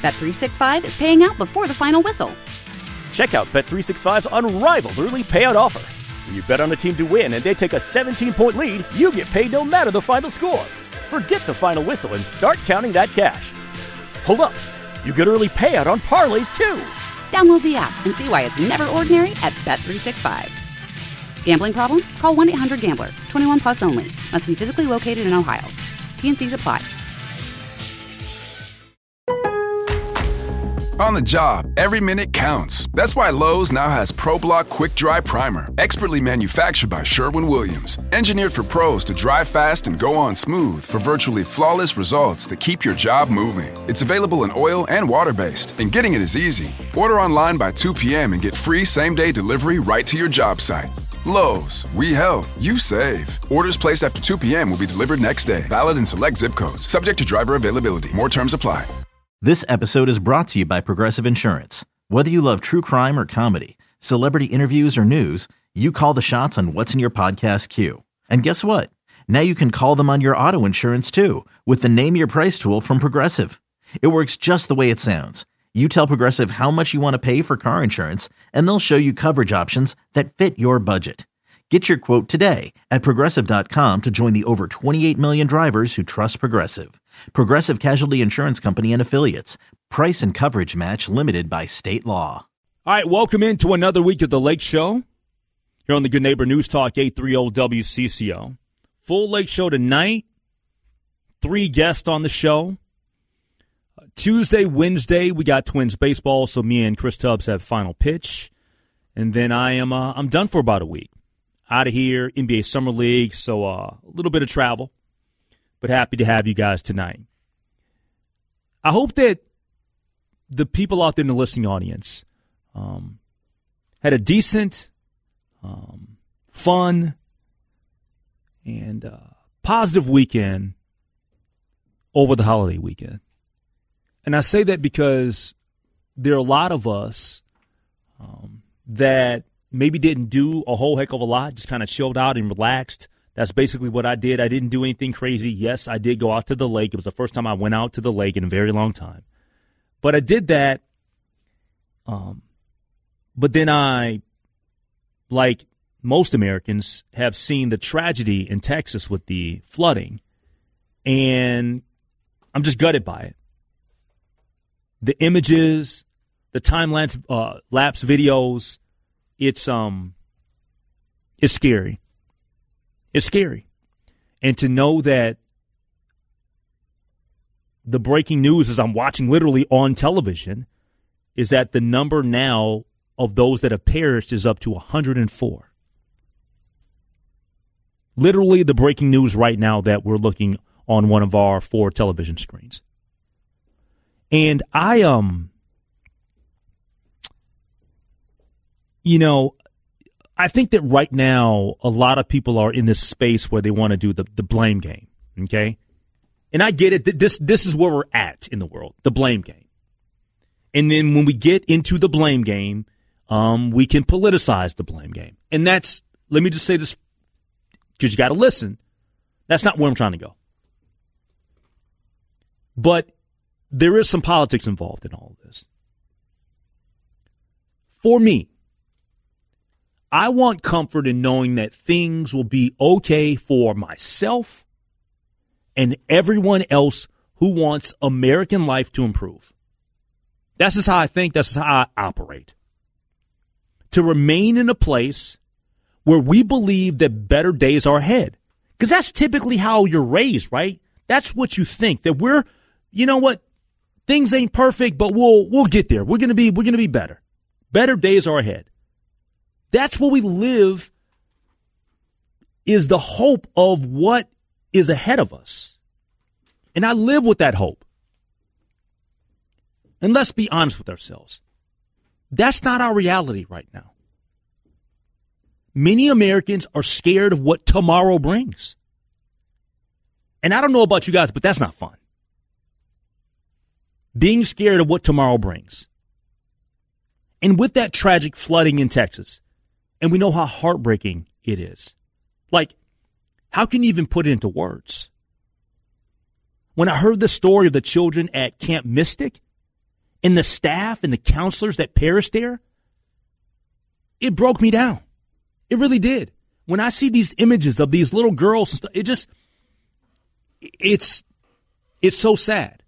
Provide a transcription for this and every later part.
Bet365 is paying out before the final whistle. Check out Bet365's unrivaled early payout offer. When you bet on a team to win and they take a 17-point lead, you get paid no matter the final score. Forget the final whistle and start counting that cash. Hold up. You get early payout on parlays, too. Download the app and see why it's never ordinary at Bet365. Gambling problem? Call 1-800-GAMBLER. 21 plus only. Must be physically located in Ohio. T&Cs apply. On the job, every minute counts. That's why Lowe's now has ProBlock Quick Dry Primer, expertly manufactured by Sherwin-Williams. Engineered for pros to dry fast and go on smooth for virtually flawless results that keep your job moving. It's available in oil and water-based, and getting it is easy. Order online by 2 p.m. and get free same-day delivery right to your job site. Lowe's, we help, you save. Orders placed after 2 p.m. will be delivered next day. Valid in select zip codes. Subject to driver availability. More terms apply. This episode is brought to you by Progressive Insurance. Whether you love true crime or comedy, celebrity interviews or news, you call the shots on what's in your podcast queue. And guess what? Now you can call them on your auto insurance too with the Name Your Price tool from Progressive. It works just the way it sounds. You tell Progressive how much you want to pay for car insurance, and they'll show you coverage options that fit your budget. Get your quote today at Progressive.com to join the over 28 million drivers who trust Progressive. Progressive Casualty Insurance Company and Affiliates. Price and coverage match limited by state law. All right, welcome into another week of The Lake Show here on the Good Neighbor News Talk 830 WCCO. Full Lake Show tonight. 3 guests on the show. Tuesday, Wednesday, we got Twins baseball, so me and Chris Tubbs have final pitch. And then I'm done for about a week. Out of here, NBA Summer League, so a little bit of travel, but happy to have you guys tonight. I hope that the people out there in the listening audience had a decent, fun, and positive weekend over the holiday weekend. And I say that because there are a lot of us that maybe didn't do a whole heck of a lot, just kind of chilled out and relaxed. That's basically what I did. I didn't do anything crazy. Yes, I did go out to the lake. It was the first time I went out to the lake in a very long time. But I did that. But then I, like most Americans, have seen the tragedy in Texas with the flooding. And I'm just gutted by it. The images, the time-lapse videos, it's scary. It's scary. And to know that the breaking news as I'm watching literally on television is that the number now of those that have perished is up to 104. Literally the breaking news right now that we're looking on one of our 4 television screens. And I think that right now a lot of people are in this space where they want to do the blame game, okay? And I get it. This is where we're at in the world, the blame game. And then when we get into the blame game, we can politicize the blame game. And that's, let me just say this, because you got to listen, that's not where I'm trying to go. But there is some politics involved in all of this. For me, I want comfort in knowing that things will be okay for myself and everyone else who wants American life to improve. That's just how I think. That's just how I operate. To remain in a place where we believe that better days are ahead. Because that's typically how you're raised, right? That's what you think. That we're, you know what? Things ain't perfect, but we'll get there. We're gonna be better. Better days are ahead. That's what we live, is the hope of what is ahead of us. And I live with that hope. And let's be honest with ourselves. That's not our reality right now. Many Americans are scared of what tomorrow brings. And I don't know about you guys, but that's not fun. Being scared of what tomorrow brings. And with that tragic flooding in Texas, and we know how heartbreaking it is. Like, how can you even put it into words? When I heard the story of the children at Camp Mystic, and the staff and the counselors that perished there, it broke me down. It really did. When I see these images of these little girls and stuff, it's so sad.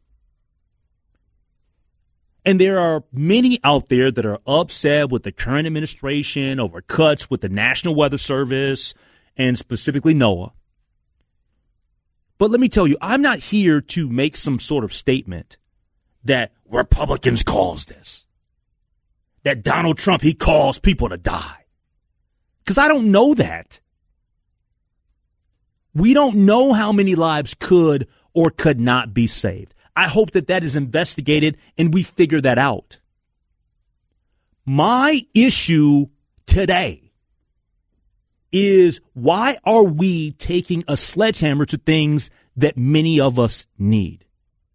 And there are many out there that are upset with the current administration over cuts with the National Weather Service and specifically NOAA. But let me tell you, I'm not here to make some sort of statement that Republicans caused this, that Donald Trump, he caused people to die. Because I don't know that. We don't know how many lives could or could not be saved. I hope that that is investigated and we figure that out. My issue today is, why are we taking a sledgehammer to things that many of us need?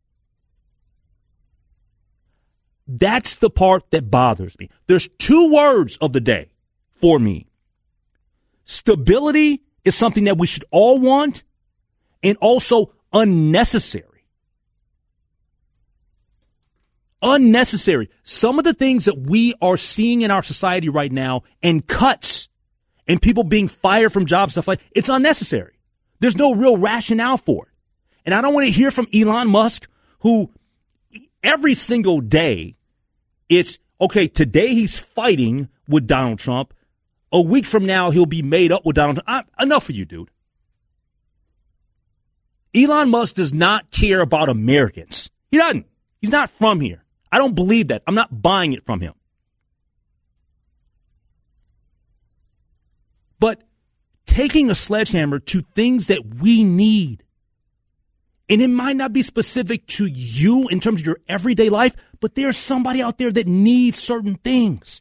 That's the part that bothers me. There's 2 words of the day for me. Stability is something that we should all want, and also unnecessary. Unnecessary. Some of the things that we are seeing in our society right now, and cuts and people being fired from jobs, stuff like, it's unnecessary. There's no real rationale for it. And I don't want to hear from Elon Musk, who every single day it's, okay, today he's fighting with Donald Trump. A week from now, he'll be made up with Donald Trump. Enough of you, dude. Elon Musk does not care about Americans. He doesn't. He's not from here. I don't believe that. I'm not buying it from him. But taking a sledgehammer to things that we need, and it might not be specific to you in terms of your everyday life, but there's somebody out there that needs certain things.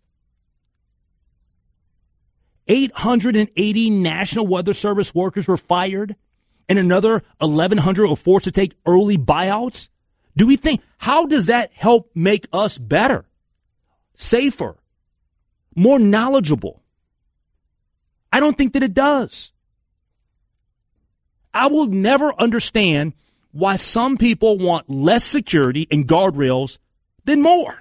880 National Weather Service workers were fired, and another 1,100 were forced to take early buyouts. Do we think, how does that help make us better, safer, more knowledgeable? I don't think that it does. I will never understand why some people want less security and guardrails than more.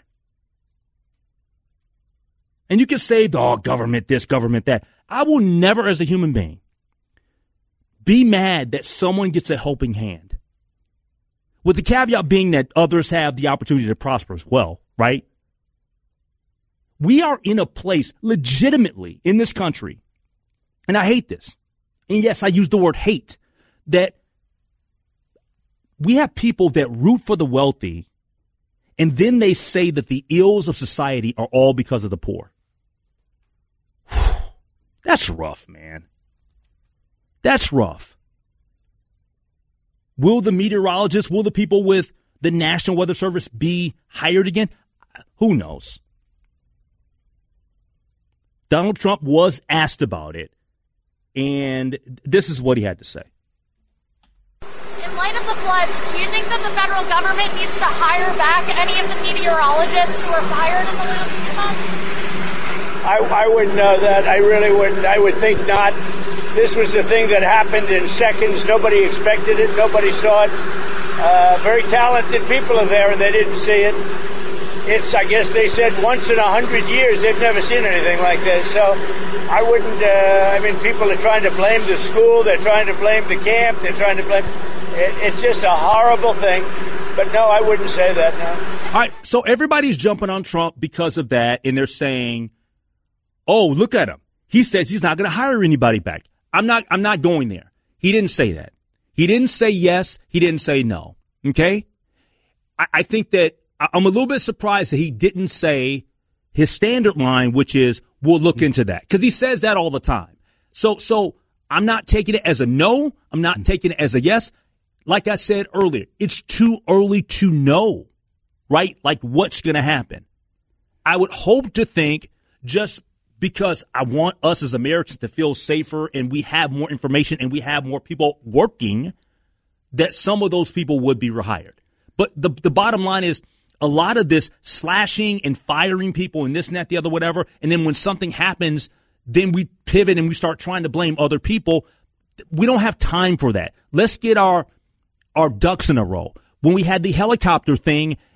And you can say, oh, government this, government that. I will never, as a human being, be mad that someone gets a helping hand. With the caveat being that others have the opportunity to prosper as well, right? We are in a place, legitimately, in this country, and I hate this, and yes, I use the word hate, that we have people that root for the wealthy, and then they say that the ills of society are all because of the poor. That's rough, man. That's rough. Will the meteorologists, will the people with the National Weather Service be hired again? Who knows? Donald Trump was asked about it, and this is what he had to say. In light of the floods, do you think that the federal government needs to hire back any of the meteorologists who were fired in the last few months? I wouldn't know that. I really wouldn't. I would think not. This was a thing that happened in seconds. Nobody expected it. Nobody saw it. Very talented people are there, and they didn't see it. It's, I guess they said, once in 100 years. They've never seen anything like this. So I wouldn't, people are trying to blame the school. They're trying to blame the camp. They're trying to blame. It's just a horrible thing. But no, I wouldn't say that, no. All right, so everybody's jumping on Trump because of that, and they're saying, oh, look at him. He says he's not going to hire anybody back. I'm not going there. He didn't say that. He didn't say yes. He didn't say no. Okay? I think that I'm a little bit surprised that he didn't say his standard line, which is, we'll look into that. Because he says that all the time. So I'm not taking it as a no. I'm not taking it as a yes. Like I said earlier, it's too early to know, right? Like what's going to happen. I would hope to think, just because I want us as Americans to feel safer and we have more information and we have more people working, that some of those people would be rehired. But the bottom line is, a lot of this slashing and firing people and this and that, the other, whatever, and then when something happens, then we pivot and we start trying to blame other people. We don't have time for that. Let's get our ducks in a row. When we had the helicopter thing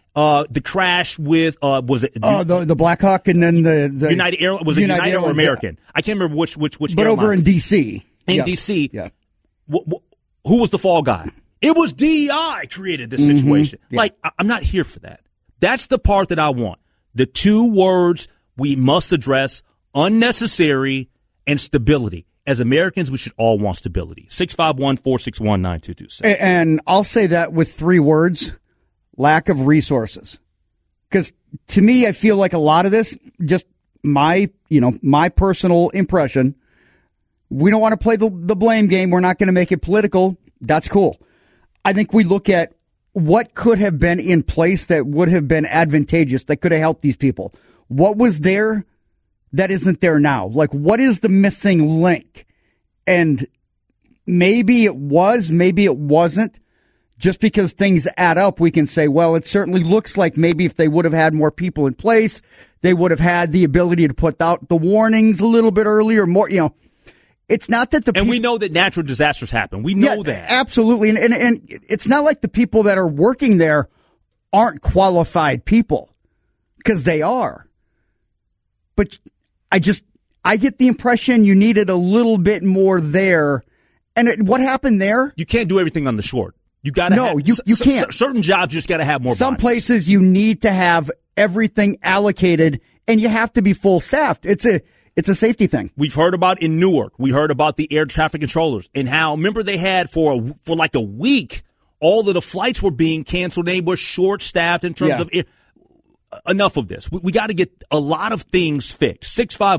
The crash with was it the Black Hawk and then the United Airlines, was it United or American? Yeah. I can't remember which but airlines. Over in D.C. D.C. Yeah. Who was the fall guy? It was DEI created this situation. Mm-hmm. Yeah. Like, I'm not here for that. That's the part that I want. The two words we must address: unnecessary and stability. As Americans, we should all want stability. 651-461-9226. And I'll say that with 3 words: lack of resources. Because to me, I feel like a lot of this, just my personal impression, we don't want to play the blame game. We're not going to make it political. That's cool. I think we look at what could have been in place that would have been advantageous, that could have helped these people. What was there that isn't there now? Like, what is the missing link? And maybe it was, maybe it wasn't. Just because things add up, we can say, well, it certainly looks like maybe if they would have had more people in place, they would have had the ability to put out the warnings a little bit earlier, more, It's not that and we know that natural disasters happen. We know that. Absolutely. And it's not like the people that are working there aren't qualified people, because they are. But I get the impression you needed a little bit more there. And what happened there? You can't do everything on the short. You got to you can't. Certain jobs just got to have more Some bodies. places you need to have everything allocated, and you have to be full staffed. It's a safety thing. We've heard about in Newark. We heard about the air traffic controllers and how, remember, they had for like a week, all of the flights were being canceled. They were short staffed in terms of air. Enough of this. We got to get a lot of things fixed.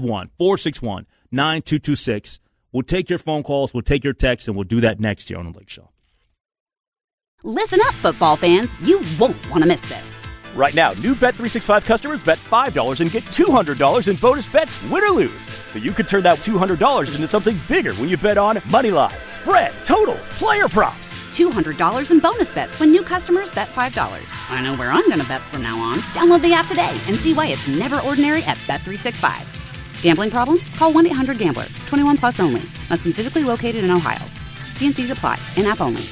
651-461-9226. We'll take your phone calls. We'll take your texts, and we'll do that next year on The Lake Show. Listen up, football fans. You won't want to miss this. Right now, new Bet365 customers bet $5 and get $200 in bonus bets, win or lose. So you could turn that $200 into something bigger when you bet on Moneyline, spread, totals, player props. $200 in bonus bets when new customers bet $5. I know where I'm going to bet from now on. Download the app today and see why it's never ordinary at Bet365. Gambling problem? Call 1-800-GAMBLER. 21 plus only. Must be physically located in Ohio. T&Cs apply. In-app only.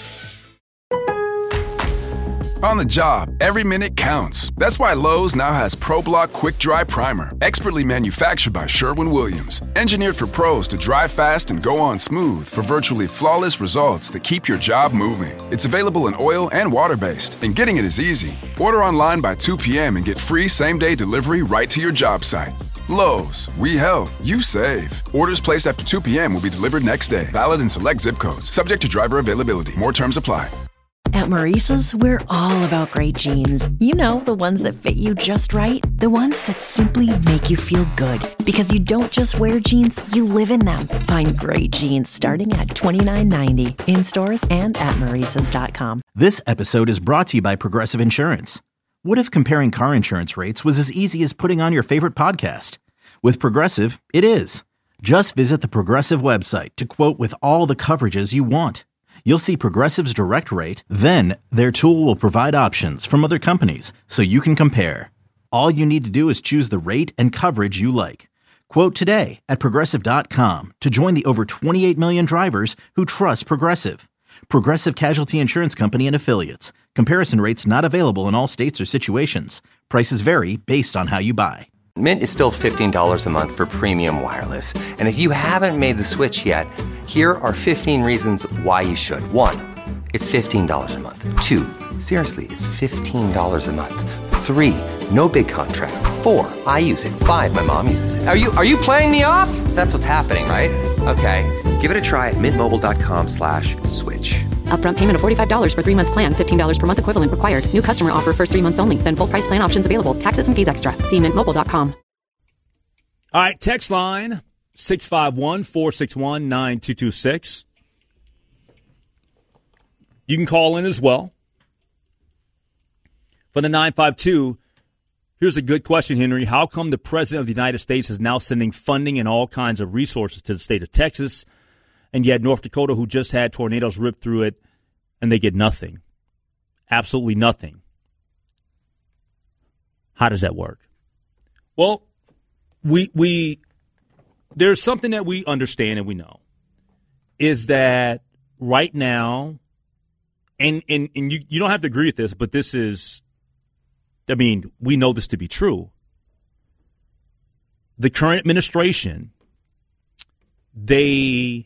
On the job, every minute counts. That's why Lowe's now has ProBlock Quick Dry Primer, expertly manufactured by Sherwin-Williams. Engineered for pros to dry fast and go on smooth for virtually flawless results that keep your job moving. It's available in oil and water-based, and getting it is easy. Order online by 2 p.m. and get free same-day delivery right to your job site. Lowe's, we help, you save. Orders placed after 2 p.m. will be delivered next day. Valid in select zip codes. Subject to driver availability. More terms apply. At Maurice's, we're all about great jeans. You know, the ones that fit you just right. The ones that simply make you feel good. Because you don't just wear jeans, you live in them. Find great jeans starting at $29.90 in stores and at Maurice's.com. This episode is brought to you by Progressive Insurance. What if comparing car insurance rates was as easy as putting on your favorite podcast? With Progressive, it is. Just visit the Progressive website to quote with all the coverages you want. You'll see Progressive's direct rate, then their tool will provide options from other companies so you can compare. All you need to do is choose the rate and coverage you like. Quote today at Progressive.com to join the over 28 million drivers who trust Progressive. Progressive Casualty Insurance Company and Affiliates. Comparison rates not available in all states or situations. Prices vary based on how you buy. Mint is still $15 a month for premium wireless. And if you haven't made the switch yet, here are 15 reasons why you should. 1, it's $15 a month. 2, seriously, it's $15 a month. 3, no big contrast. 4, I use it. 5, my mom uses it. Are you playing me off? That's what's happening, right? Okay, give it a try at mintmobile.com/switch. Upfront payment of $45 for 3-month plan. $15 per month equivalent required. New customer offer first 3 months only. Then full price plan options available. Taxes and fees extra. See mintmobile.com. All right, text line 651-461-9226. You can call in as well. For the 952, here's a good question, Henry. How come the President of the United States is now sending funding and all kinds of resources to the state of Texas, and yet North Dakota, who just had tornadoes rip through it, and they get nothing? Absolutely nothing. How does that work? Well, we there's something that we understand and we know, is that right now, and you don't have to agree with this, but this is I mean, we know this to be true. The current administration, they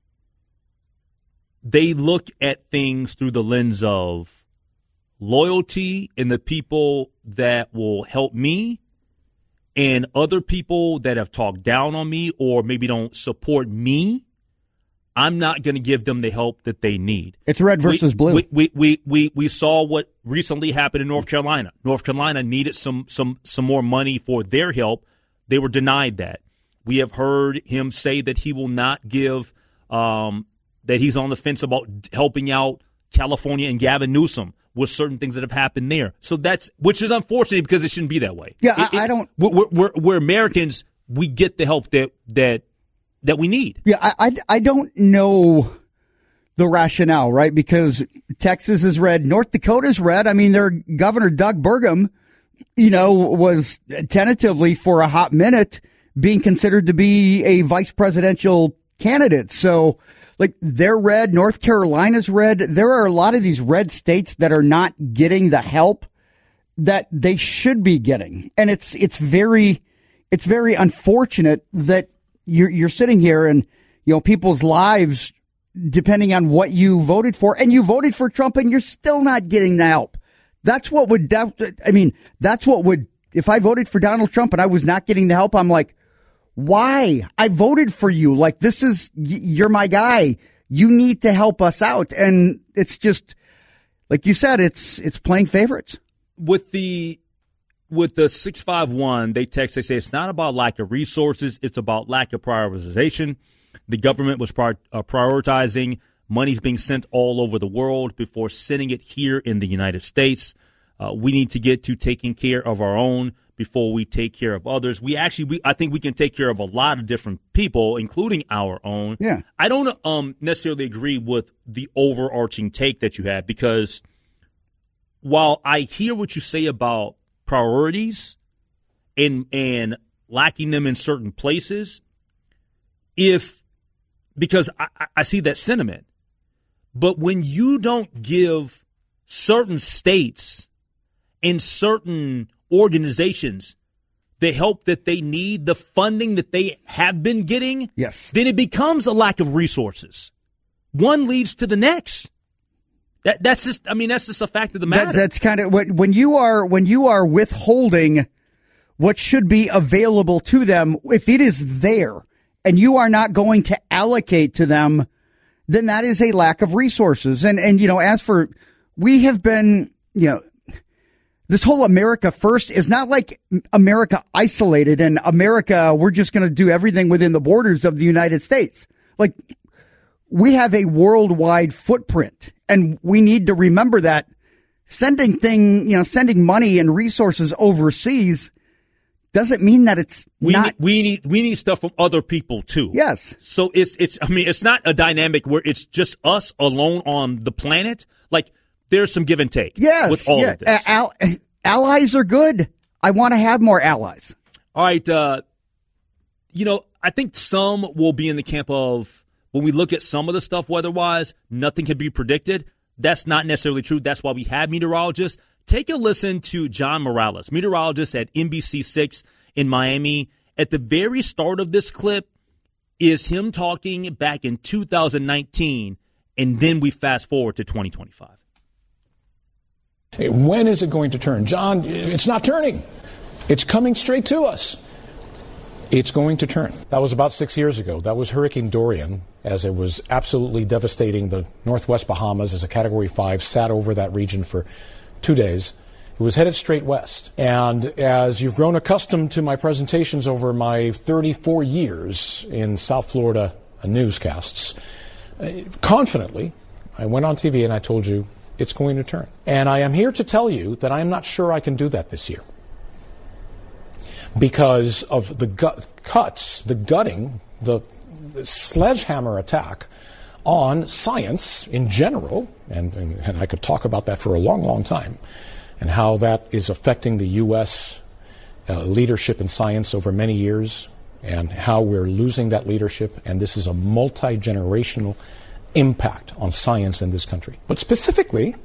look at things through the lens of loyalty in the people that will help me and other people that have talked down on me or maybe don't support me. I'm not going to give them the help that they need. It's red versus blue. We saw what recently happened in North Carolina. North Carolina needed some more money for their help. They were denied that. We have heard him say that he will not give, that he's on the fence about helping out California and Gavin Newsom with certain things that have happened there. So which is unfortunate because it shouldn't be that way. Yeah, I don't. We're Americans. We get the help that we need. Yeah, I don't know the rationale, right? Because Texas is red, North Dakota's red. I mean, their Governor Doug Burgum, was tentatively for a hot minute being considered to be a vice presidential candidate. So, they're red. North Carolina's red. There are a lot of these red states that are not getting the help that they should be getting, and it's very unfortunate that you're sitting here and people's lives depending on what you voted for, and you voted for Trump, and you're still not getting the help. That's what would, if I voted for Donald Trump and I was not getting the help, I'm like, why? I voted for you. You're my guy. You need to help us out. And it's just, like you said, it's playing favorites. With the 651, they say it's not about lack of resources. It's about lack of prioritization. The government was prioritizing money's being sent all over the world before sending it here in the United States. We need to get to taking care of our own before we take care of others. I think we can take care of a lot of different people, including our own. Yeah. I don't necessarily agree with the overarching take that you have, because while I hear what you say about priorities and lacking them in certain places, because I see that sentiment. But when you don't give certain states and certain organizations the help that they need, the funding that they have been getting, yes, then it becomes a lack of resources. One leads to the next. That's just a fact of the matter. That's kind of when you are withholding what should be available to them, if it is there and you are not going to allocate to them, then that is a lack of resources. And as for, we have been, this whole America first is not like America isolated and America, we're just going to do everything within the borders of the United States. We have a worldwide footprint, and we need to remember that sending money and resources overseas doesn't mean that it's not. We need stuff from other people too. Yes. So it's not a dynamic where it's just us alone on the planet. There's some give and take. Yes. With all of this. Allies are good. I want to have more allies. All right. I think some will be in the camp of, when we look at some of the stuff weather-wise, nothing can be predicted. That's not necessarily true. That's why we have meteorologists. Take a listen to John Morales, meteorologist at NBC6 in Miami. At the very start of this clip is him talking back in 2019, and then we fast forward to 2025. When is it going to turn? John, it's not turning. It's coming straight to us. It's going to turn. That was about 6 years ago. That was Hurricane Dorian, as it was absolutely devastating the northwest Bahamas as a Category 5, sat over that region for 2 days. It was headed straight west. And as you've grown accustomed to my presentations over my 34 years in South Florida newscasts, confidently, I went on TV and I told you it's going to turn. And I am here to tell you that I am not sure I can do that this year, because of the gutting, the sledgehammer attack on science in general, and I could talk about that for a long, long time, and how that is affecting the U.S. Leadership in science over many years, and how we're losing that leadership, and this is a multi-generational impact on science in this country. But specifically,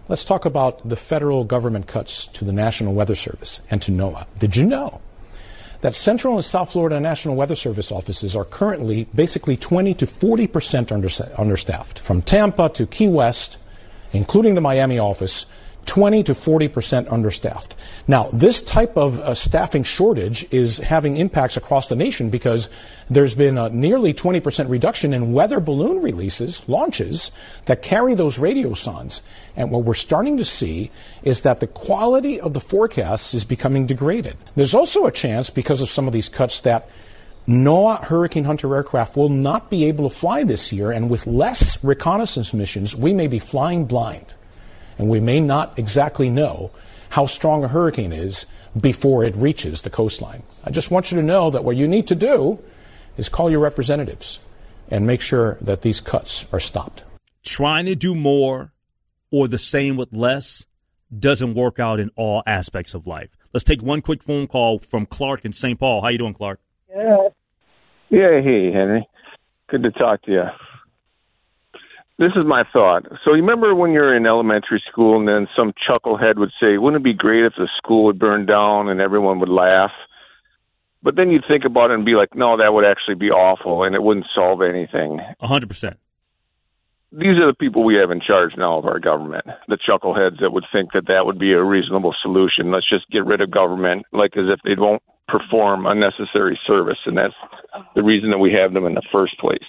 Let's talk about the federal government cuts to the National Weather Service and to NOAA. Did you know that Central and South Florida National Weather Service offices are currently basically 20 to 40% understaffed? From Tampa to Key West, including the Miami office, 20 to 40% understaffed. Now, this type of staffing shortage is having impacts across the nation because there's been a nearly 20% reduction in weather balloon launches that carry those radiosondes. And what we're starting to see is that the quality of the forecasts is becoming degraded. There's also a chance, because of some of these cuts, that NOAA Hurricane Hunter aircraft will not be able to fly this year, and with less reconnaissance missions, we may be flying blind. And we may not exactly know how strong a hurricane is before it reaches the coastline. I just want you to know that what you need to do is call your representatives and make sure that these cuts are stopped. Trying to do more or the same with less doesn't work out in all aspects of life. Let's take one quick phone call from Clark in St. Paul. How you doing, Clark? Yeah, hey, Henry. Good to talk to you. This is my thought. So you remember when you're in elementary school and then some chucklehead would say, wouldn't it be great if the school would burn down, and everyone would laugh? But then you'd think about it and be like, no, that would actually be awful and it wouldn't solve anything. 100%. These are the people we have in charge now of our government, the chuckleheads that would think that that would be a reasonable solution. Let's just get rid of government, like as if they won't perform unnecessary service, and that's the reason that we have them in the first place.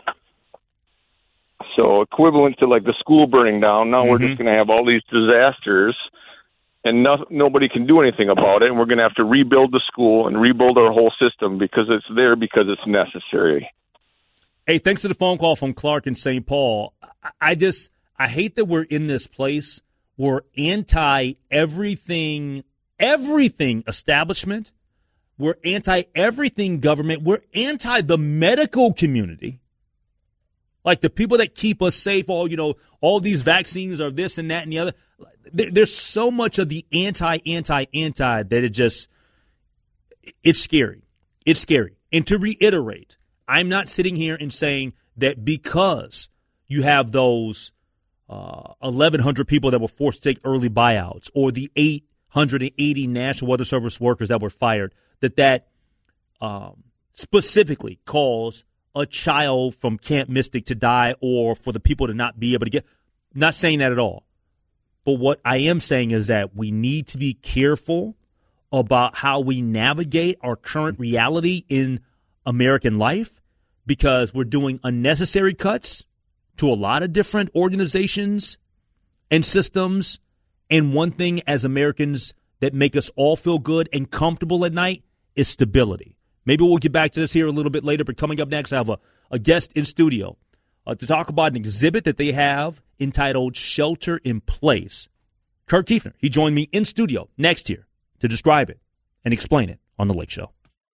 So equivalent to like the school burning down, now we're just going to have all these disasters and nobody can do anything about it, and we're going to have to rebuild the school and rebuild our whole system because it's there because it's necessary. Hey, thanks for the phone call from Clark in St. Paul. I hate that we're in this place. We're anti-everything establishment. We're anti-everything government. We're anti the medical community. Like the people that keep us safe, all these vaccines are this and that and the other. There's so much of the anti that it's scary. It's scary. And to reiterate, I'm not sitting here and saying that because you have those 1,100 people that were forced to take early buyouts or the 880 National Weather Service workers that were fired, that specifically caused a child from Camp Mystic to die or for the people to not be able to get. Not saying that at all. But what I am saying is that we need to be careful about how we navigate our current reality in American life because we're doing unnecessary cuts to a lot of different organizations and systems. And one thing as Americans that make us all feel good and comfortable at night is stability. Maybe we'll get back to this here a little bit later, but coming up next, I have a guest in studio to talk about an exhibit that they have entitled Shelter in Place. Kurt Kiefner, he joined me in studio next year to describe it and explain it on The Lake Show.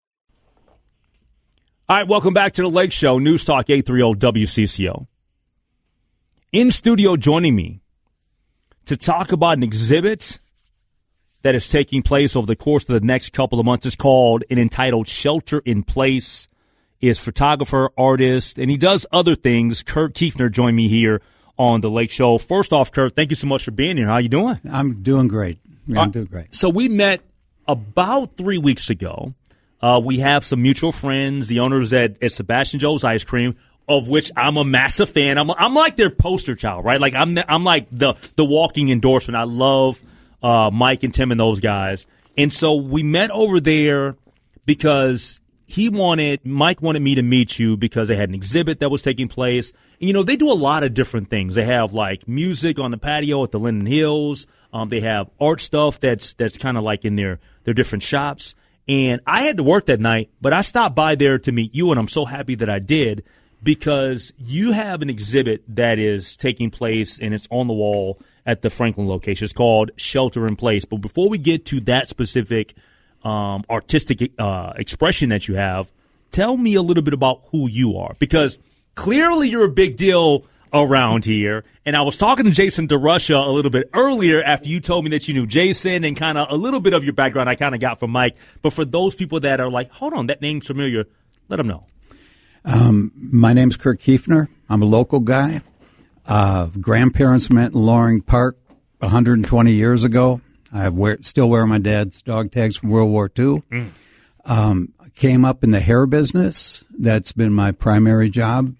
All right, welcome back to The Lake Show, News Talk 830 WCCO. In studio joining me to talk about an exhibit that is taking place over the course of the next couple of months is called and entitled Shelter in Place. Is photographer, artist, and he does other things. Kurt Kiefner joined me here on The Lake Show. First off, Kurt, thank you so much for being here. How you doing? I'm doing great. Yeah, I'm doing great. So we met about 3 weeks ago. We have some mutual friends, the owners at Sebastian Joe's Ice Cream, of which I'm a massive fan. I'm like their poster child, right? Like I'm like the walking endorsement. I love Mike and Tim and those guys. And so we met over there because Mike wanted me to meet you because they had an exhibit that was taking place. And, they do a lot of different things. They have like music on the patio at the Linden Hills. They have art stuff that's kind of like in their different shops. And I had to work that night, but I stopped by there to meet you, and I'm so happy that I did because you have an exhibit that is taking place, and it's on the wall at the Franklin location. It's called Shelter in Place. But before we get to that specific artistic expression that you have, tell me a little bit about who you are, because clearly you're a big deal around here. And I was talking to Jason DeRusha a little bit earlier after you told me that you knew Jason, and kind of a little bit of your background I kind of got from Mike. But for those people that are like, hold on, that name's familiar, let them know. My name's Kurt Kiefner. I'm a local guy. Grandparents met in Loring Park 120 years ago. I still wear my dad's dog tags from World War II. Came up in the hair business. That's been my primary job.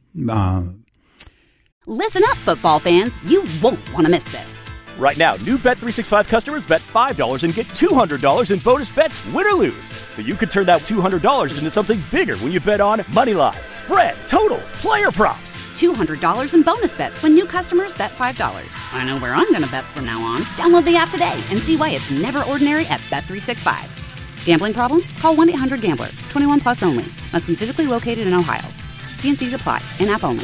Listen up, football fans. You won't want to miss this. Right now, new Bet365 customers bet $5 and get $200 in bonus bets, win or lose. So you could turn that $200 into something bigger when you bet on money line, spread, totals, player props. $200 in bonus bets when new customers bet $5. I know where I'm going to bet from now on. Download the app today and see why it's never ordinary at Bet365. Gambling problem? Call 1-800-GAMBLER. 21 plus only. Must be physically located in Ohio. T&Cs apply. In-app only.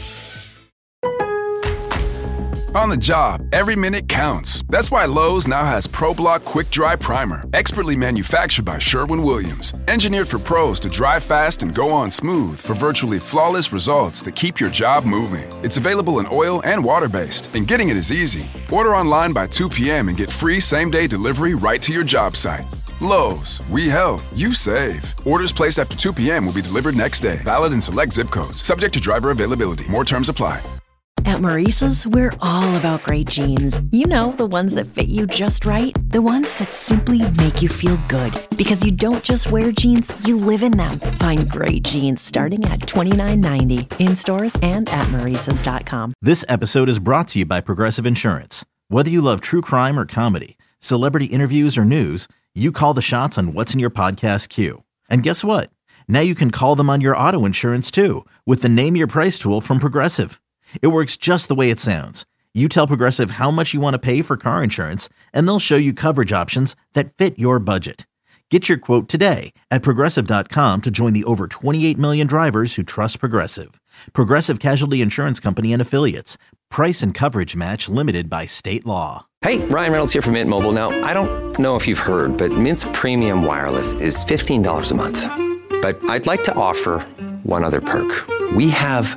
On the job, every minute counts. That's why Lowe's now has ProBlock Quick Dry Primer, expertly manufactured by Sherwin-Williams. Engineered for pros to dry fast and go on smooth for virtually flawless results that keep your job moving. It's available in oil and water-based, and getting it is easy. Order online by 2 p.m. and get free same-day delivery right to your job site. Lowe's, we help, you save. Orders placed after 2 p.m. will be delivered next day. Valid in select zip codes. Subject to driver availability. More terms apply. At Maurice's, we're all about great jeans. You know, the ones that fit you just right. The ones that simply make you feel good. Because you don't just wear jeans, you live in them. Find great jeans starting at $29.90 in stores and at Maurice's.com. This episode is brought to you by Progressive Insurance. Whether you love true crime or comedy, celebrity interviews or news, you call the shots on what's in your podcast queue. And guess what? Now you can call them on your auto insurance too with the Name Your Price tool from Progressive. It works just the way it sounds. You tell Progressive how much you want to pay for car insurance, and they'll show you coverage options that fit your budget. Get your quote today at Progressive.com to join the over 28 million drivers who trust Progressive. Progressive Casualty Insurance Company and Affiliates. Price and coverage match limited by state law. Hey, Ryan Reynolds here from Mint Mobile. Now, I don't know if you've heard, but Mint's premium wireless is $15 a month. But I'd like to offer one other perk. We have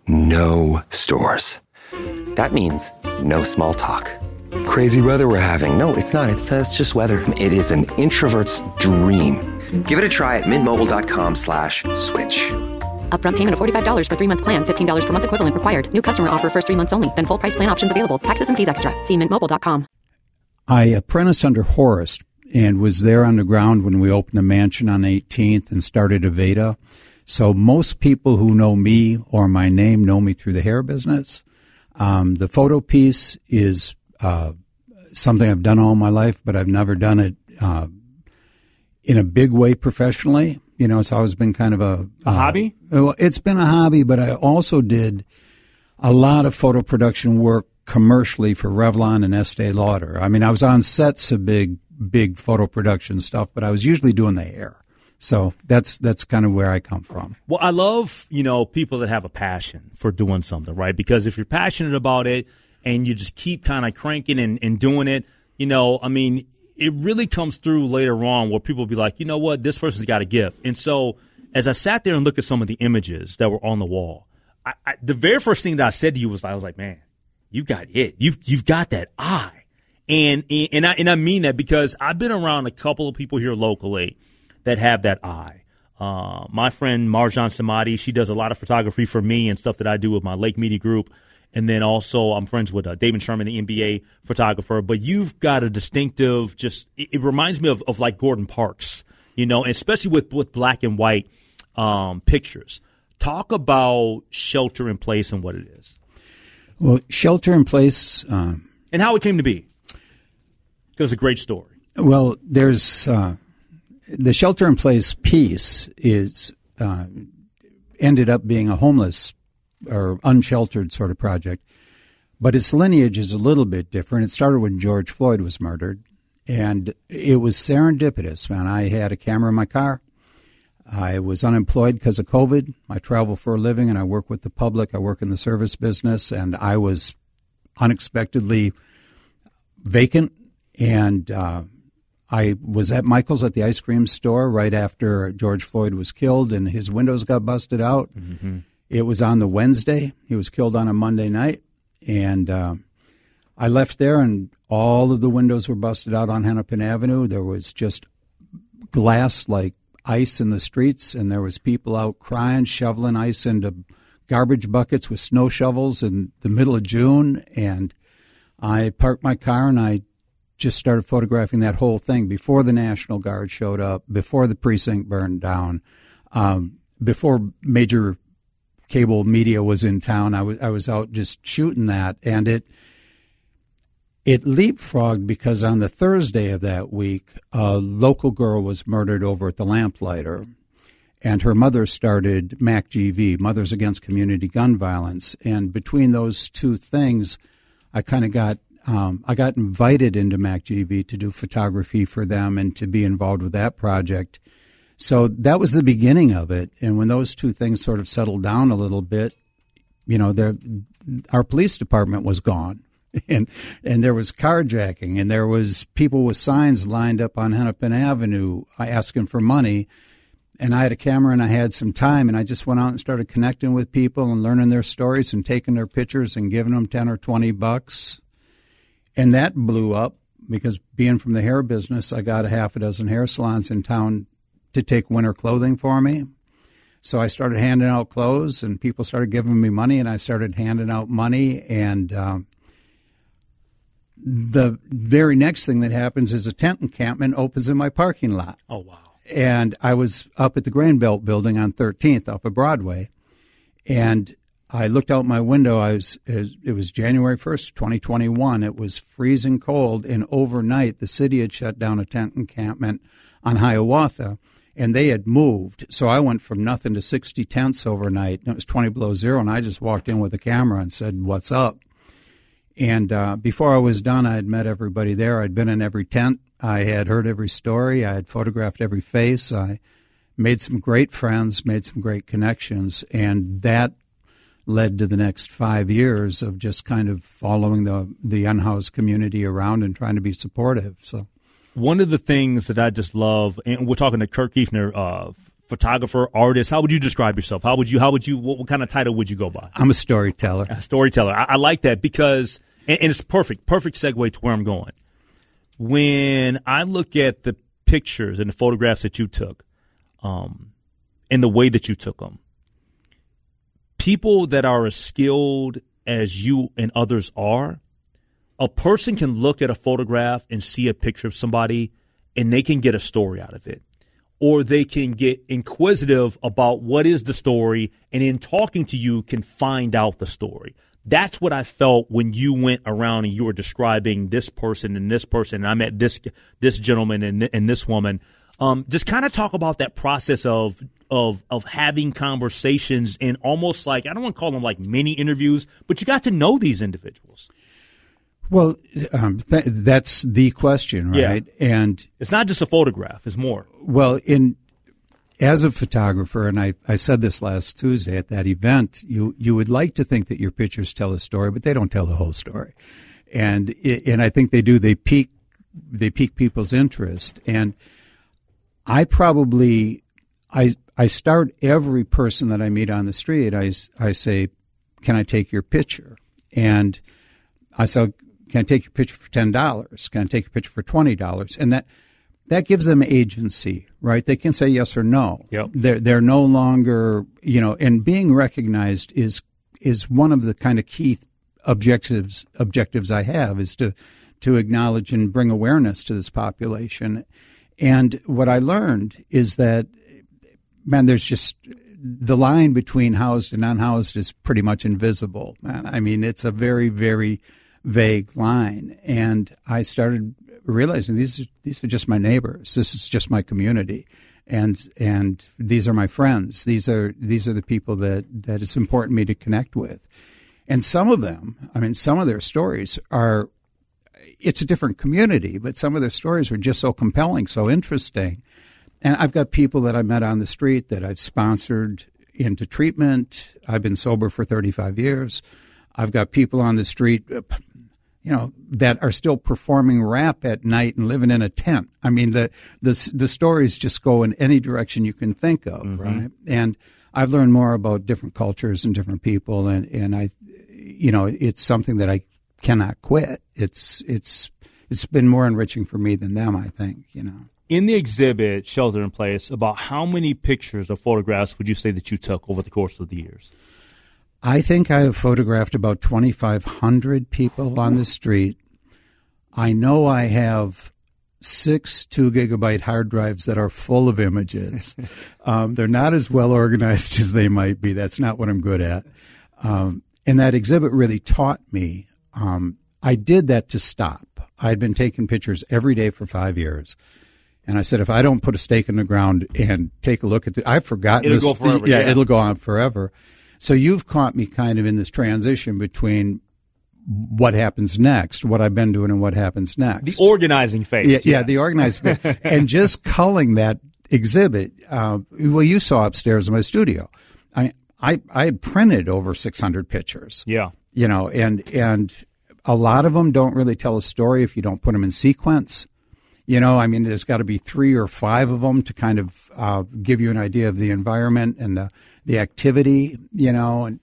no stores. That means no small talk. Crazy weather we're having. No, it's not. It's just weather. It is an introvert's dream. Give it a try at mintmobile.com/switch. Upfront payment of $45 for 3-month plan. $15 per month equivalent required. New customer offer first 3 months only. Then full price plan options available. Taxes and fees extra. See mintmobile.com. I apprenticed under Horst and was there on the ground when we opened a mansion on 18th and started Aveda. So most people who know me or my name know me through the hair business. The photo piece is something I've done all my life, but I've never done it in a big way professionally. You know, it's always been kind of a hobby? Well, it's been a hobby, but I also did a lot of photo production work commercially for Revlon and Estee Lauder. I mean, I was on sets of big photo production stuff, but I was usually doing the hair. So that's kind of where I come from. Well, I love, people that have a passion for doing something, right? Because if you're passionate about it and you just keep kind of cranking and doing it, it really comes through later on where people will be like, you know what, this person's got a gift. And so as I sat there and looked at some of the images that were on the wall, the very first thing that I said to you was, I was like, man, you've got it. You've got that eye. And I mean that because I've been around a couple of people here locally that have that eye. My friend Marjan Samadi, she does a lot of photography for me and stuff that I do with my Lake Media Group. And then also I'm friends with David Sherman, the NBA photographer. But you've got a distinctive, it reminds me of like Gordon Parks, especially with black and white pictures. Talk about Shelter in Place and what it is. Well, Shelter in Place. And how it came to be. Because it's a great story. Well, there's the Shelter in Place piece is ended up being a homeless or unsheltered sort of project, but its lineage is a little bit different. It started when George Floyd was murdered, and it was serendipitous, man. I had a camera in my car. I was unemployed because of COVID. I travel for a living, and I work with the public. I work in the service business, and I was unexpectedly vacant, and I was at Michael's at the ice cream store right after George Floyd was killed, and his windows got busted out. Mm-hmm. It was on the Wednesday. He was killed on a Monday night, and I left there, and all of the windows were busted out on Hennepin Avenue. There was just glass like ice in the streets, and there was people out crying, shoveling ice into garbage buckets with snow shovels in the middle of June, and I parked my car and I just started photographing that whole thing before the National Guard showed up, before the precinct burned down, before major cable media was in town. I was out just shooting that, and it leapfrogged because on the Thursday of that week, a local girl was murdered over at the Lamplighter, and her mother started MACGV, Mothers Against Community Gun Violence, and between those two things, I kind of got invited into MACGV to do photography for them and to be involved with that project. So that was the beginning of it. And when those two things sort of settled down a little bit, our police department was gone. And there was carjacking, and there was people with signs lined up on Hennepin Avenue asking for money. And I had a camera and I had some time, and I just went out and started connecting with people and learning their stories and taking their pictures and giving them $10 or $20. And that blew up because being from the hair business, I got a half a dozen hair salons in town to take winter clothing for me. So I started handing out clothes, and people started giving me money, and I started handing out money. And the very next thing that happens is a tent encampment opens in my parking lot. Oh, wow. And I was up at the Grain Belt building on 13th off of Broadway, and I looked out my window. It was January 1st, 2021. It was freezing cold, and overnight the city had shut down a tent encampment on Hiawatha, and they had moved. So I went from nothing to 60 tents overnight, and it was 20 below zero, and I just walked in with a camera and said, "What's up?" And before I was done, I had met everybody there. I'd been in every tent. I had heard every story. I had photographed every face. I made some great friends, made some great connections, and that led to the next 5 years of just kind of following the unhoused community around and trying to be supportive. So, one of the things that I just love, and we're talking to Kirk Kiefner, photographer, artist. How would you describe yourself? What kind of title would you go by? I'm a storyteller. A storyteller. I like that because, and it's perfect segue to where I'm going. When I look at the pictures and the photographs that you took, and the way that you took them, people that are as skilled as you and others are, a person can look at a photograph and see a picture of somebody and they can get a story out of it. Or they can get inquisitive about what is the story, and in talking to you can find out the story. That's what I felt when you went around and you were describing this person, and I met this gentleman and this woman. Just kind of talk about that process of having conversations and almost like, I don't want to call them like mini interviews, but you got to know these individuals. Well, that's the question, right? Yeah. And it's not just a photograph; it's more. Well, as a photographer, and I said this last Tuesday at that event, you would like to think that your pictures tell a story, but they don't tell the whole story. And I think they do. They pique people's interest. And I start every person that I meet on the street. I say, "Can I take your picture?" And I say, "Can I take your picture for $10? Can I take your picture for $20? And that gives them agency, right? They can say yes or no. Yep. They're no longer, and being recognized is one of the kind of key objectives I have, is to acknowledge and bring awareness to this population. And what I learned is that, man, there's just the line between housed and unhoused is pretty much invisible. Man, I mean, it's a very, very vague line. And I started realizing these are just my neighbors. This is just my community, and these are my friends. These are the people that it's important to me to connect with. And some of them, some of their stories are, it's a different community, but some of their stories are just so compelling, so interesting. And I've got people that I met on the street that I've sponsored into treatment. I've been sober for 35 years. I've got people on the street, that are still performing rap at night and living in a tent. I mean, the stories just go in any direction you can think of, mm-hmm. right? And I've learned more about different cultures and different people, and I, it's something that I cannot quit. It's been more enriching for me than them, I think, In the exhibit, Shelter in Place, about how many pictures or photographs would you say that you took over the course of the years? I think I have photographed about 2,500 people on the street. I know I have 6 2-gigabyte hard drives that are full of images. They're not as well organized as they might be. That's not what I'm good at. And that exhibit really taught me. I did that to stop. I'd been taking pictures every day for 5 years. And I said, if I don't put a stake in the ground and take a look at I've forgotten it'll this. Go forever. Yeah, it'll go on forever. So you've caught me kind of in this transition between what happens next, what I've been doing, and what happens next. The organizing phase. Yeah, the organizing phase. And just culling that exhibit, well, you saw upstairs in my studio. I had printed over 600 pictures. Yeah. You know, and a lot of them don't really tell a story if you don't put them in sequence. You know, I mean, there's got to be 3 or 5 of them to kind of give you an idea of the environment and the activity, you know. And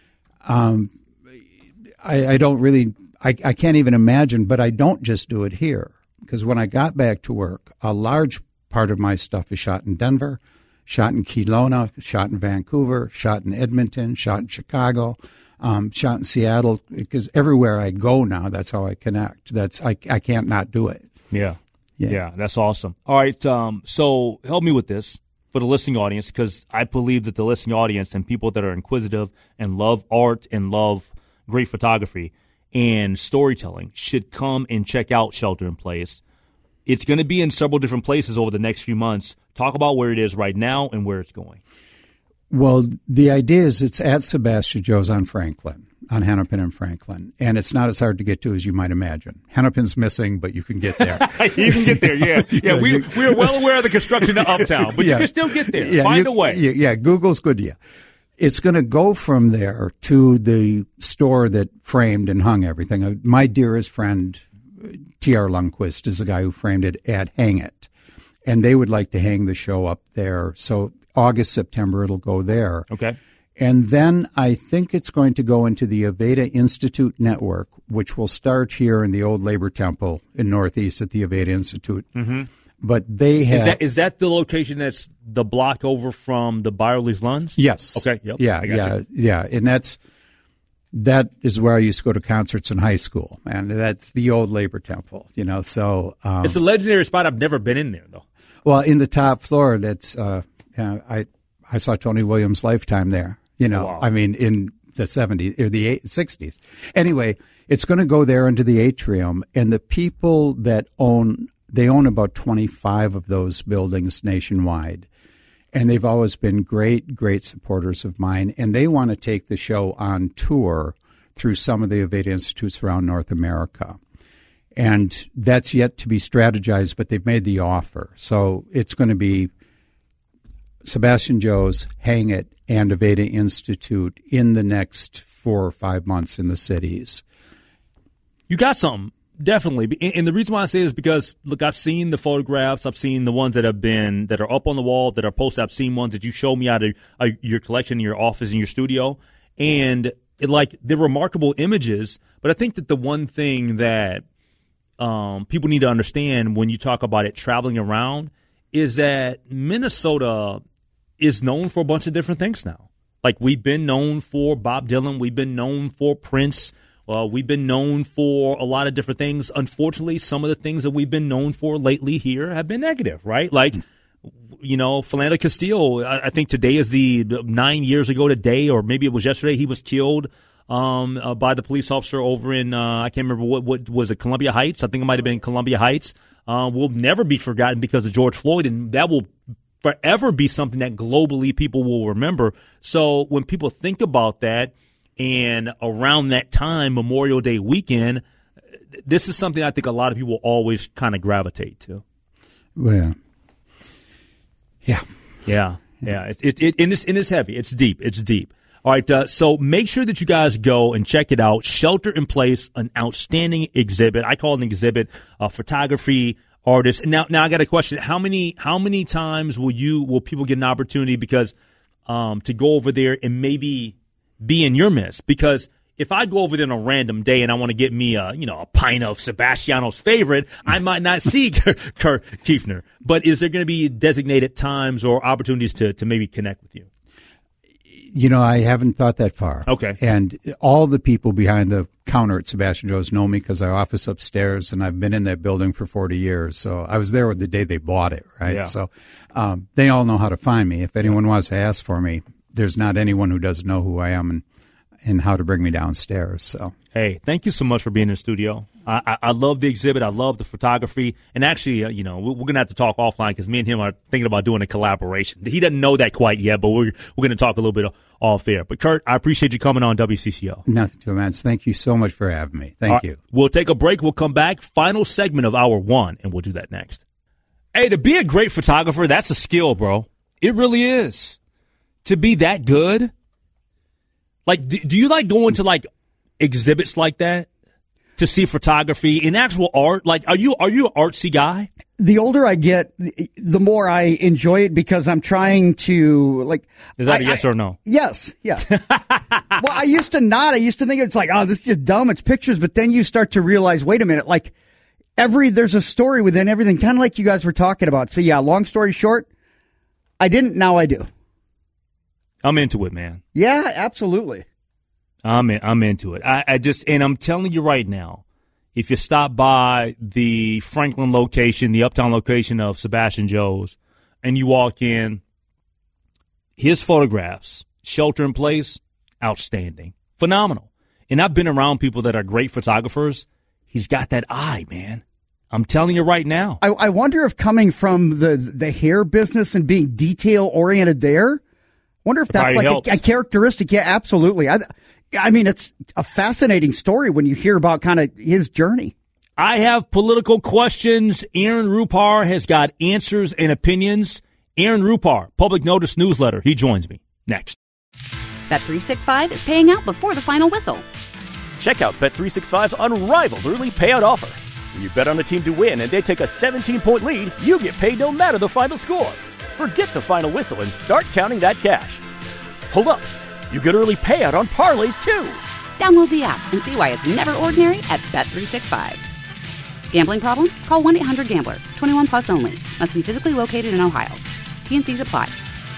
I don't really, I can't even imagine, but I don't just do it here. Because when I got back to work, a large part of my stuff is shot in Denver, shot in Kelowna, shot in Vancouver, shot in Edmonton, shot in Chicago, shot in Seattle. Because everywhere I go now, that's how I connect. I can't not do it. Yeah, that's awesome. All right, so help me with this for the listening audience, because I believe that the listening audience and people that are inquisitive and love art and love great photography and storytelling should come and check out Shelter in Place. It's going to be in several different places over the next few months. Talk about where it is right now and where it's going. Well, the idea is it's at Sebastian Joe's on Franklin, on Hennepin and Franklin, and it's not as hard to get to as you might imagine. Hennepin's missing, but you can get there. You can get there, yeah. We're well aware of the construction of Uptown, but you can still get there. Find a way. Yeah, Google's good to you. It's going to go from there to the store that framed and hung everything. My dearest friend, T.R. Lundquist, is the guy who framed it at Hang It. And they would like to hang the show up there. So August, September, it'll go there. Okay. And then I think it's going to go into the Aveda Institute Network, which will start here in the old Labor Temple in Northeast at the Aveda Institute. Mm-hmm. But they have... Is that the location that's the block over from the Byerly's Lunds? Yes. Okay. Yep. Yeah. And that is where I used to go to concerts in high school, and that's the old Labor Temple, you know. So it's a legendary spot. I've never been in there though. Well, in the top floor, that's I saw Tony Williams' Lifetime there. You know, wow. I mean, in the 70s or the 60s. Anyway, it's going to go there into the atrium, and the people that own about 25 of those buildings nationwide. And they've always been great supporters of mine. And they want to take the show on tour through some of the Aveda Institutes around North America. And that's yet to be strategized, but they've made the offer. So it's going to be Sebastian Joe's, Hang It, and Aveda Institute in the next 4 or 5 months in the cities. You got something. Definitely. And the reason why I say it is because, look, I've seen the photographs. I've seen the ones that are up on the wall, that are posted. I've seen ones that you show me out of your collection, in your office, in your studio. And they're remarkable images. But I think that the one thing that people need to understand when you talk about it traveling around is that Minnesota is known for a bunch of different things now. Like, we've been known for Bob Dylan. We've been known for Prince. We've been known for a lot of different things. Unfortunately, some of the things that we've been known for lately here have been negative, right? Like, you know, Philando Castile, I think today is the 9 years ago today, or maybe it was yesterday, he was killed by the police officer over in, I can't remember, what was it, Columbia Heights? I think it might have been Columbia Heights. Will never be forgotten because of George Floyd, and that will forever be something that globally people will remember. So when people think about that, and around that time, Memorial Day weekend, this is something I think a lot of people always kind of gravitate to. Well, yeah. It's heavy. It's deep. All right, so make sure that you guys go and check it out. Shelter in Place, an outstanding exhibit. I call it an exhibit, photography, artists. Now I got a question. How many times will people get an opportunity to go over there and maybe be in your midst? Because if I go over there on a random day and I want to get me a pint of Sebastiano's favorite, I might not see Kurt Kiefner. But is there going to be designated times or opportunities to maybe connect with you? I haven't thought that far. Okay. And all the people behind the counter at Sebastian Joe's know me because our office upstairs, and I've been in that building for 40 years. So I was there the day they bought it, right? Yeah. So they all know how to find me. If anyone wants to ask for me, there's not anyone who doesn't know who I am and how to bring me downstairs. So hey, thank you so much for being in the studio. I love the exhibit. I love the photography. And actually, we're going to have to talk offline because me and him are thinking about doing a collaboration. He doesn't know that quite yet, but we're going to talk a little bit off air. But, Kurt, I appreciate you coming on WCCO. Nothing to amends. Thank you so much for having me. Thank you. We'll take a break. We'll come back. Final segment of hour one, and we'll do that next. Hey, to be a great photographer, that's a skill, bro. It really is. To be that good. Like, do you like going to, like, exhibits like that? To see photography in actual art? Like, are you an artsy guy? The older I get, the more I enjoy it because I'm trying to, like... Is that a yes or no? Yes, yeah. Well, I used to not. I used to think it's like, oh, this is just dumb. It's pictures. But then you start to realize, wait a minute, like, there's a story within everything, kind of like you guys were talking about. So, yeah, long story short, I didn't, now I do. I'm into it, man. Yeah, absolutely. I'm into it. And I'm telling you right now, if you stop by the Franklin location, the Uptown location of Sebastian Joe's, and you walk in, his photographs, shelter in place, outstanding, phenomenal. And I've been around people that are great photographers. He's got that eye, man. I'm telling you right now. I wonder if coming from the hair business and being detail oriented there, wonder if that's like a characteristic. Yeah, absolutely. I mean, it's a fascinating story when you hear about kind of his journey. I have political questions. Aaron Rupar has got answers and opinions. Aaron Rupar, Public Notice Newsletter. He joins me next. Bet365 is paying out before the final whistle. Check out Bet365's unrivaled early payout offer. When you bet on a team to win and they take a 17-point lead, you get paid no matter the final score. Forget the final whistle and start counting that cash. Hold up. You get early payout on parlays, too. Download the app and see why it's never ordinary at Bet365. Gambling problem? Call 1-800-GAMBLER. 21 plus only. Must be physically located in Ohio. T&Cs apply.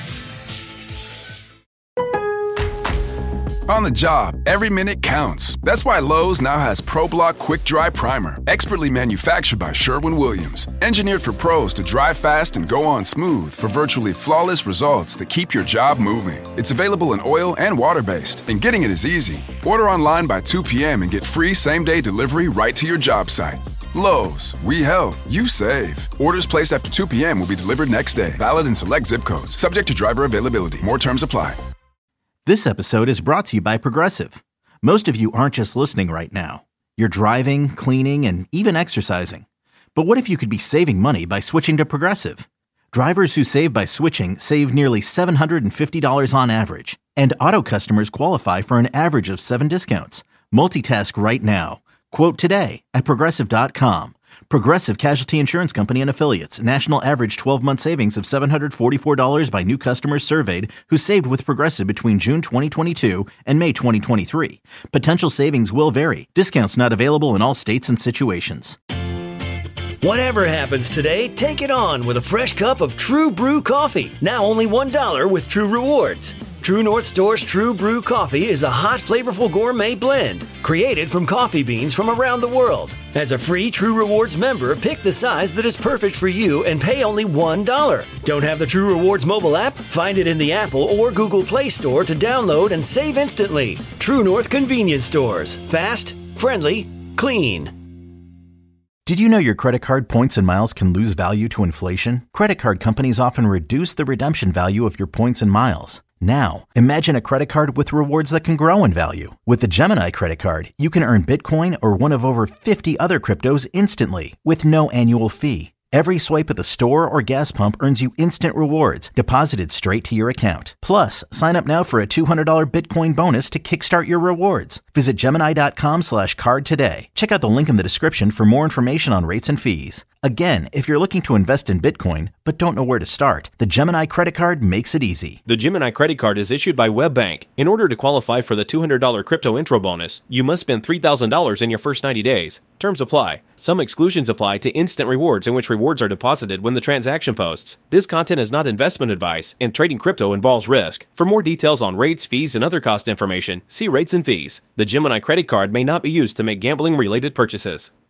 On the job, every minute counts. That's why Lowe's now has ProBlock Quick Dry Primer, expertly manufactured by Sherwin-Williams. Engineered for pros to dry fast and go on smooth for virtually flawless results that keep your job moving. It's available in oil and water-based, and getting it is easy. Order online by 2 p.m. and get free same-day delivery right to your job site. Lowe's, we help, you save. Orders placed after 2 p.m. will be delivered next day. Valid in select zip codes. Subject to driver availability. More terms apply. This episode is brought to you by Progressive. Most of you aren't just listening right now. You're driving, cleaning, and even exercising. But what if you could be saving money by switching to Progressive? Drivers who save by switching save nearly $750 on average. And auto customers qualify for an average of 7 discounts. Multitask right now. Quote today at Progressive.com. Progressive Casualty Insurance Company and Affiliates. National average 12-month savings of $744 by new customers surveyed who saved with Progressive between June 2022 and May 2023. Potential savings will vary. Discounts not available in all states and situations. Whatever happens today, take it on with a fresh cup of True Brew coffee. Now only $1 with True Rewards. True North Store's True Brew coffee is a hot, flavorful gourmet blend created from coffee beans from around the world. As a free True Rewards member, pick the size that is perfect for you and pay only $1. Don't have the True Rewards mobile app? Find it in the Apple or Google Play Store to download and save instantly. True North Convenience Stores. Fast, friendly, clean. Did you know your credit card points and miles can lose value to inflation? Credit card companies often reduce the redemption value of your points and miles. Now, imagine a credit card with rewards that can grow in value. With the Gemini credit card, you can earn Bitcoin or one of over 50 other cryptos instantly with no annual fee. Every swipe at the store or gas pump earns you instant rewards deposited straight to your account. Plus, sign up now for a $200 Bitcoin bonus to kickstart your rewards. Visit Gemini.com/card today. Check out the link in the description for more information on rates and fees. Again, if you're looking to invest in Bitcoin but don't know where to start, the Gemini Credit Card makes it easy. The Gemini Credit Card is issued by WebBank. In order to qualify for the $200 crypto intro bonus, you must spend $3,000 in your first 90 days. Terms apply. Some exclusions apply to instant rewards, in which rewards are deposited when the transaction posts. This content is not investment advice, and trading crypto involves risk. For more details on rates, fees, and other cost information, see rates and fees. The Gemini Credit Card may not be used to make gambling-related purchases.